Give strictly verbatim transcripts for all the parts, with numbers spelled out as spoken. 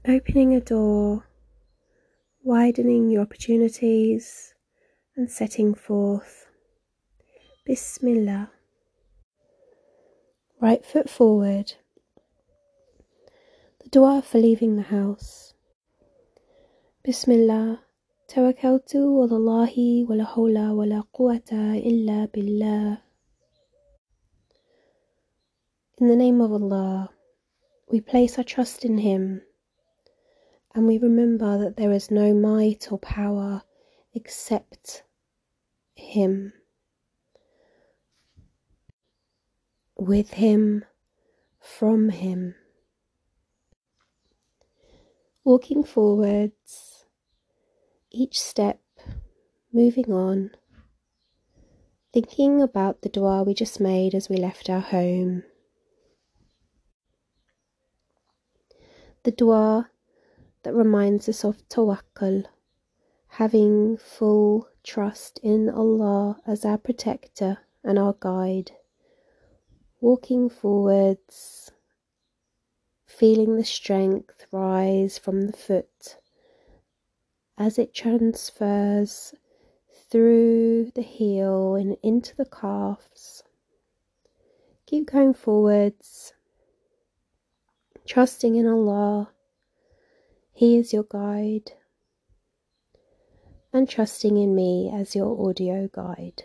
Opening a door, widening your opportunities and setting forth. Bismillah. Right foot forward. The dua for leaving the house. Bismillah. Tawakkaltu ala Allahi wa la hawla wa la quwwata illa billah. In the name of Allah, we place our trust in Him, and we remember that there is no might or power except Him. With Him, from Him. Walking forwards, each step moving on, thinking about the dua we just made as we left our home. The dua that reminds us of tawakkul, having full trust in Allah as our protector and our guide. Walking forwards, feeling the strength rise from the foot as it transfers through the heel and into the calves. Keep going forwards, trusting in Allah. He is your guide, and trusting in me as your audio guide.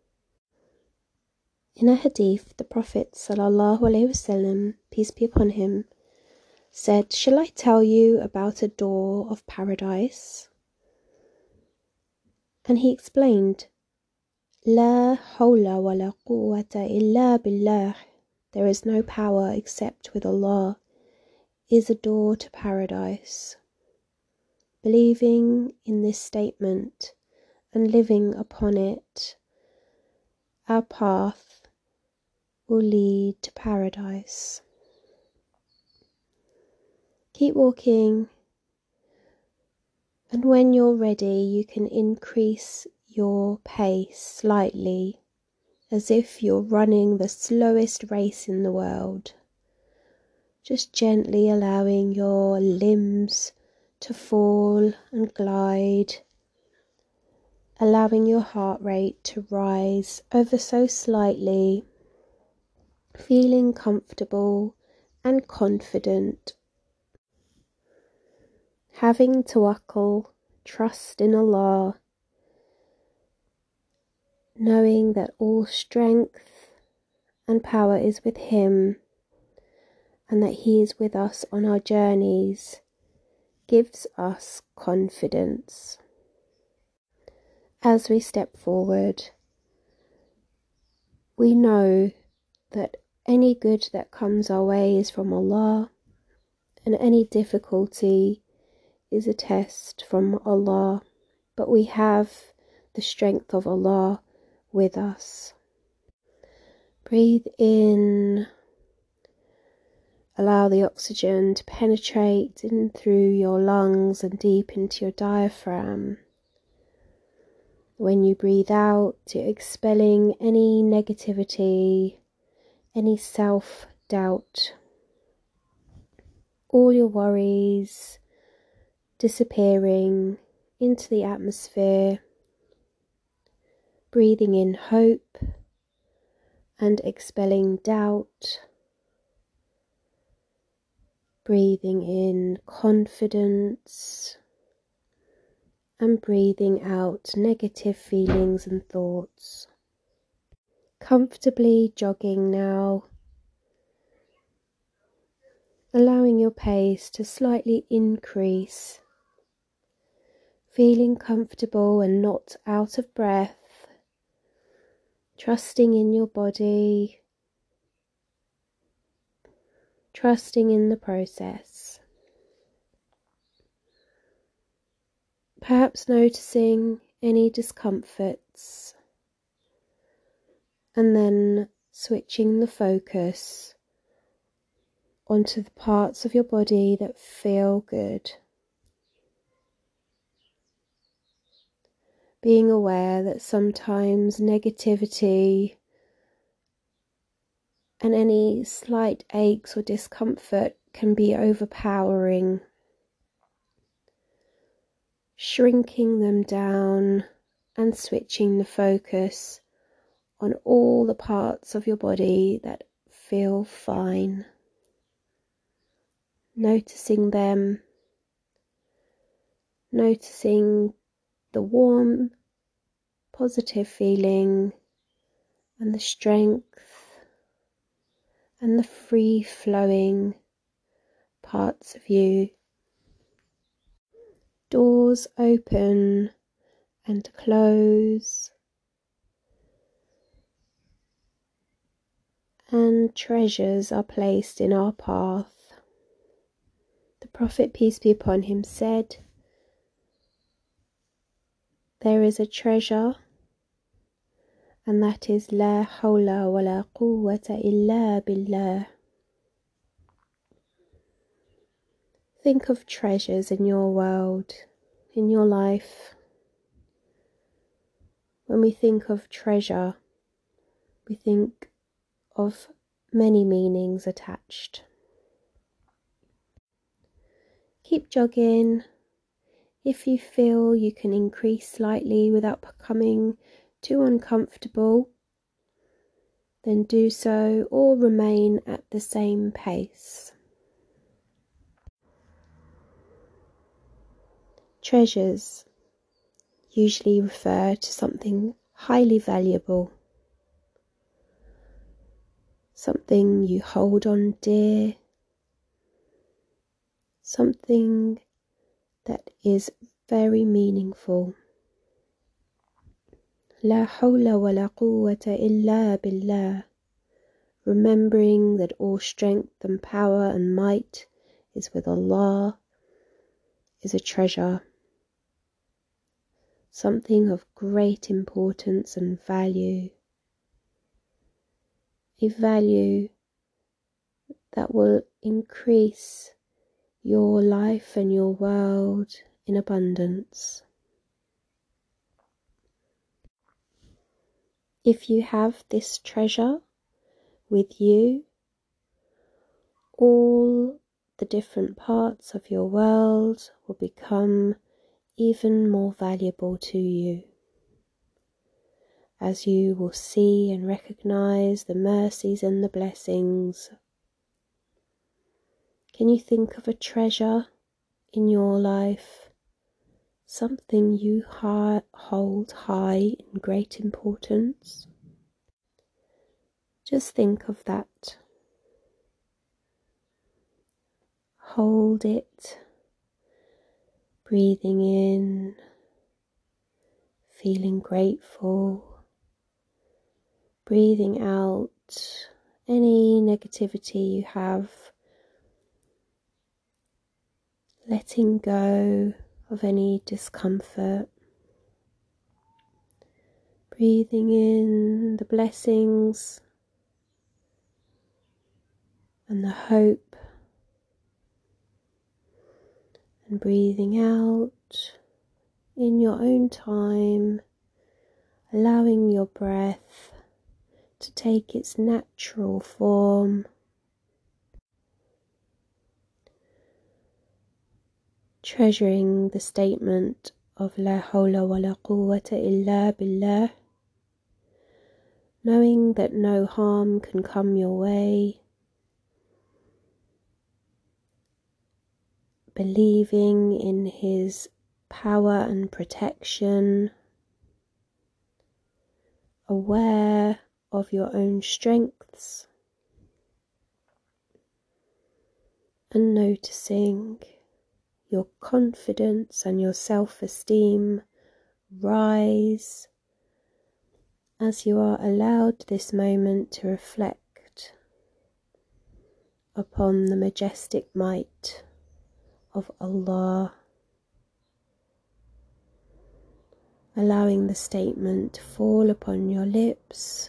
In a hadith, the Prophet sallallahu alaihi wasallam, peace be upon him, said, "Shall I tell you about a door of paradise?" And he explained, "La hawla wa la quwwata illa billah." There is no power except with Allah, is a door to paradise. Believing in this statement and living upon it, our path will lead to paradise. Keep walking, and when you're ready, you can increase your pace slightly, as if you're running the slowest race in the world. Just gently allowing your limbs to fall and glide, allowing your heart rate to rise ever so slightly, feeling comfortable and confident. Having tawakkul, trust in Allah, knowing that all strength and power is with Him, and that He is with us on our journeys, gives us confidence. As we step forward, we know that any good that comes our way is from Allah, and any difficulty is a test from Allah, but we have the strength of Allah with us. Breathe in. Allow the oxygen to penetrate in through your lungs and deep into your diaphragm. When you breathe out, you're expelling any negativity, any self-doubt, all your worries disappearing into the atmosphere. Breathing in hope and expelling doubt. Breathing in confidence and breathing out negative feelings and thoughts. Comfortably jogging now, allowing your pace to slightly increase, feeling comfortable and not out of breath, trusting in your body, trusting in the process. Perhaps noticing any discomforts, and then switching the focus onto the parts of your body that feel good. Being aware that sometimes negativity and any slight aches or discomfort can be overpowering, shrinking them down and switching the focus on all the parts of your body that feel fine. Noticing them, noticing the warm, positive feeling and the strength and the free-flowing parts of you. Doors open and close, and treasures are placed in our path. The Prophet, peace be upon him, said, there is a treasure, and that is La hawla wa la quwwata illa billah. Think of treasures in your world, in your life. When we think of treasure, we think of many meanings attached. Keep jogging. If you feel you can increase slightly without becoming too uncomfortable, then do so or remain at the same pace. Treasures usually refer to something highly valuable, something you hold on dear, something that is very meaningful. La hawla wa la quwwata illa billah. Remembering that all strength and power and might is with Allah is a treasure, something of great importance and value, a value that will increase your life and your world in abundance. If you have this treasure with you, all the different parts of your world will become even more valuable to you, as you will see and recognize the mercies and the blessings. Can you think of a treasure in your life, something you hi- hold high in great importance? Just think of that. Hold it, breathing in, feeling grateful, breathing out any negativity you have, letting go of any discomfort, breathing in the blessings and the hope, and breathing out in your own time, allowing your breath to take its natural form. Treasuring the statement of La hawla wa la quwwata illa billah, knowing that no harm can come your way, believing in his power and protection, aware of your own strengths, and noticing your confidence and your self-esteem rise as you are allowed this moment to reflect upon the majestic might of Allah, allowing the statement to fall upon your lips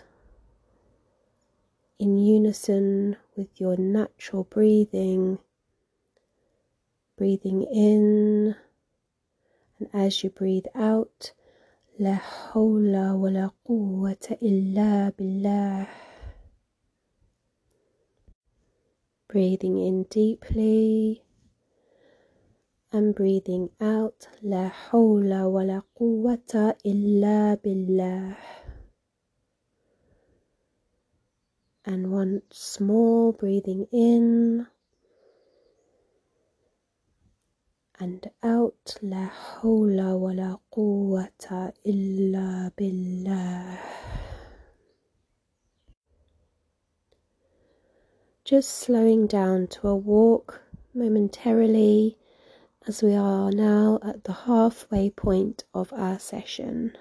in unison with your natural breathing, breathing in, and as you breathe out, La hawla wa la quwwata illa billah. Breathing in deeply and breathing out. La hawla wa la quwwata illa billah. And once more, breathing in and out. La hawla wa la quwwata illa billah. Just slowing down to a walk momentarily, as we are now at the halfway point of our session.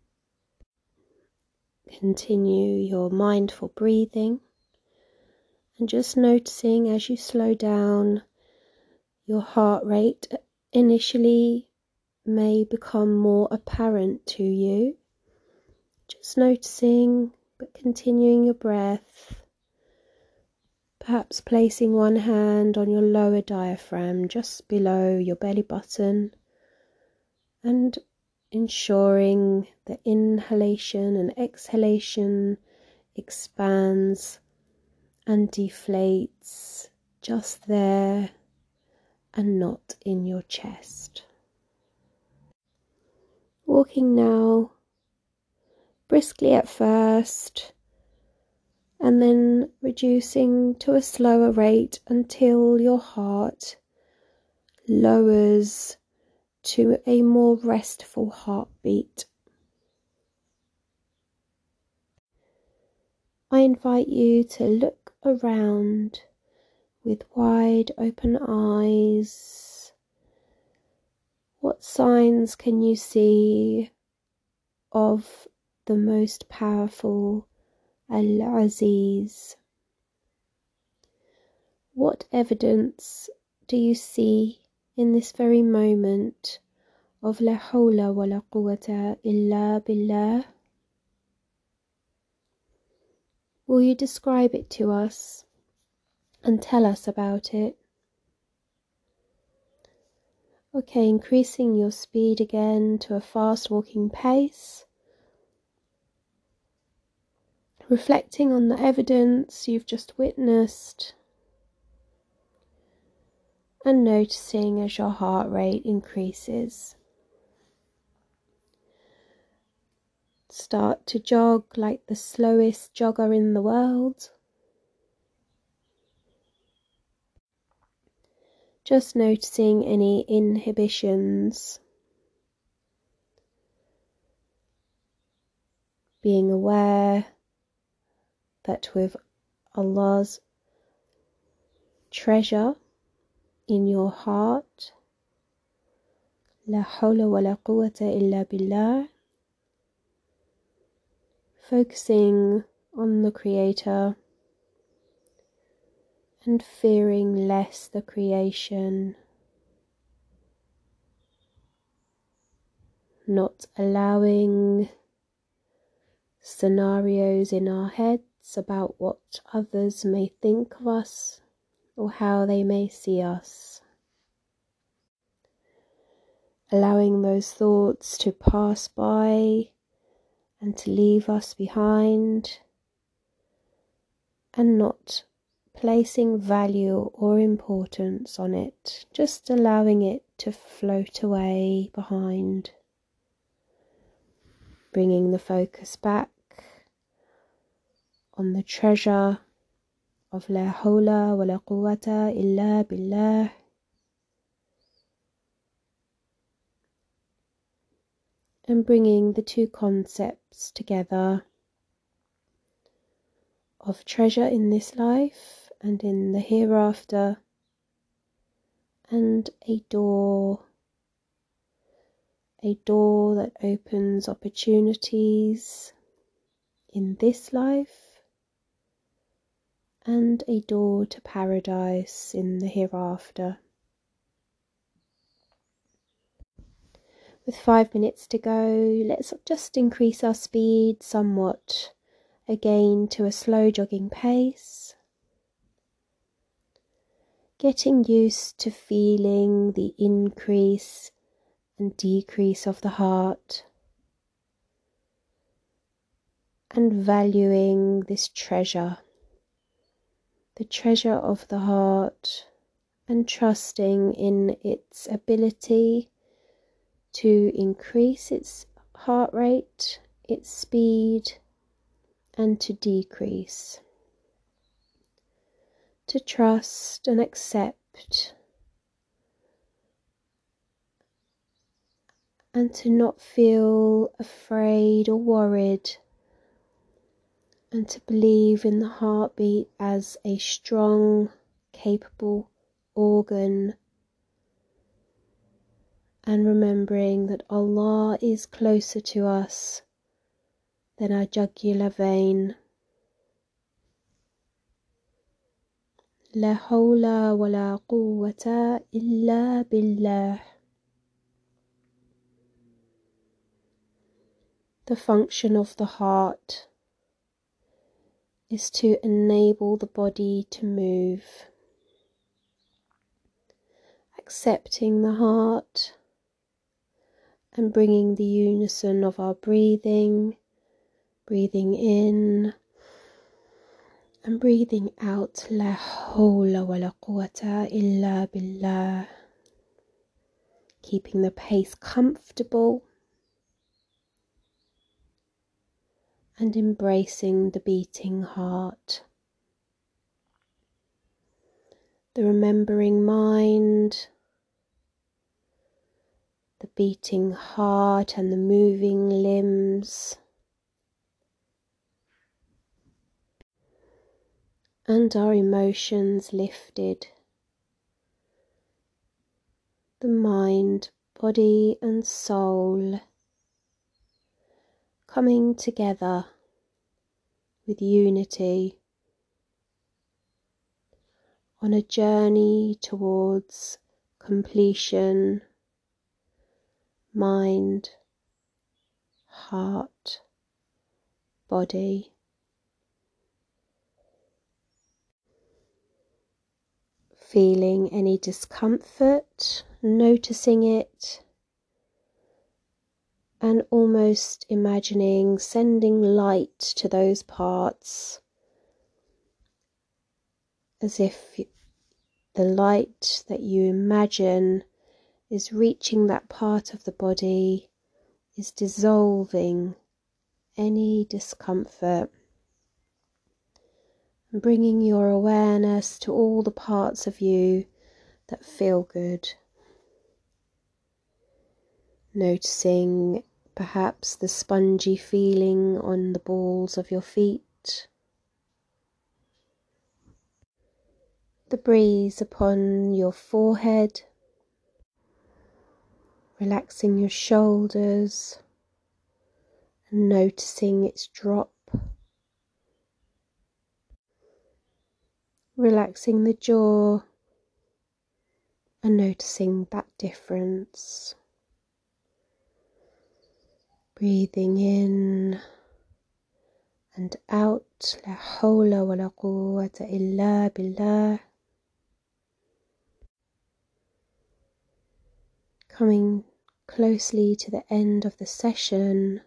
Continue your mindful breathing and just noticing as you slow down, your heart rate initially may become more apparent to you. Just noticing, but continuing your breath. Perhaps placing one hand on your lower diaphragm just below your belly button and ensuring the inhalation and exhalation expands and deflates just there and not in your chest. Walking now briskly at first, and then reducing to a slower rate until your heart lowers to a more restful heartbeat. I invite you to look around with wide open eyes. What signs can you see of the most powerful Al-Aziz? What evidence do you see in this very moment of La hawla wa la quwwata illa billah? Will you describe it to us and tell us about it? Okay, increasing your speed again to a fast walking pace. Reflecting on the evidence you've just witnessed and noticing as your heart rate increases. Start to jog like the slowest jogger in the world. Just noticing any inhibitions. Being aware that with Allah's treasure in your heart, La hawla wa la quwwata illa billah, focusing on the Creator and fearing less the creation, not allowing scenarios in our heads about what others may think of us or how they may see us. Allowing those thoughts to pass by and to leave us behind, and not placing value or importance on it, just allowing it to float away behind. Bringing the focus back on the treasure of La hawla wa la quwwata illa billah. And bringing the two concepts together of treasure in this life and in the hereafter, and a door, a door that opens opportunities in this life and a door to paradise in the hereafter. With five minutes to go, let's just increase our speed somewhat, again to a slow jogging pace. Getting used to feeling the increase and decrease of the heart, and valuing this treasure, the treasure of the heart, and trusting in its ability to increase its heart rate, its speed, and to decrease. To trust and accept, and to not feel afraid or worried, and to believe in the heartbeat as a strong, capable organ, and remembering that Allah is closer to us than our jugular vein. La hawla wa la quwwata illa billah. The function of the heart is to enable the body to move. Accepting the heart and bringing the unison of our breathing, breathing in and breathing out. La hawla wa la quwwata illa billah. Keeping the pace comfortable and embracing the beating heart. The remembering mind, the beating heart and the moving limbs, and our emotions lifted. The mind, body and soul coming together with unity on a journey towards completion. Mind, heart, body. Feeling any discomfort, noticing it, and almost imagining sending light to those parts, as if the light that you imagine is reaching that part of the body, is dissolving any discomfort, and bringing your awareness to all the parts of you that feel good. Noticing perhaps the spongy feeling on the balls of your feet, the breeze upon your forehead, relaxing your shoulders and noticing its drop, relaxing the jaw and noticing that difference. Breathing in and out. La hawla wa la quwwata illa billah. Coming closely to the end of the session,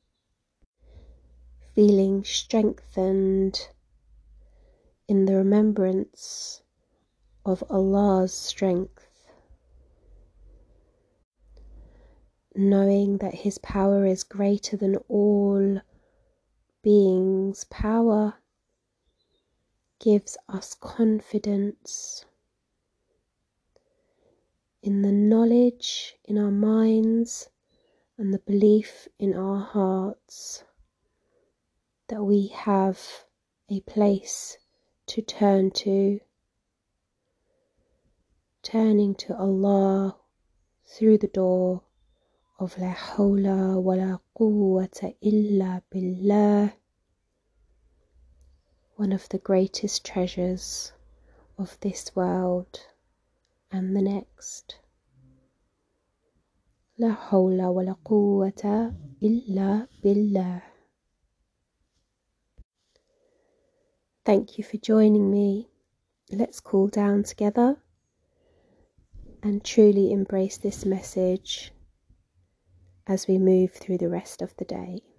feeling strengthened in the remembrance of Allah's strength, knowing that His power is greater than all beings' power, gives us confidence in the knowledge in our minds and the belief in our hearts that we have a place to turn to, turning to Allah through the door of La hawla wa la quwwata illa billah, one of the greatest treasures of this world and the next. La hawla wa la quwwata illa billah. Thank you for joining me. Let's cool down together and truly embrace this message as we move through the rest of the day.